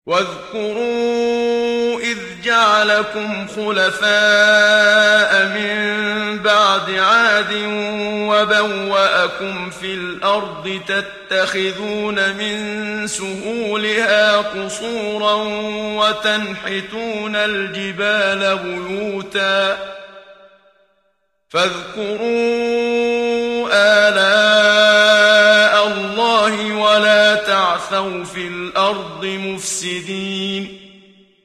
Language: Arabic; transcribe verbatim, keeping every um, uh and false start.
واذكروا إذ جعلكم خلفاء من بعد عاد وبوأكم في الأرض تتخذون من سهولها قصورا وتنحتون الجبال بيوتا فاذكروا آلاء الله ولا تعثوا في الأرض مفسدين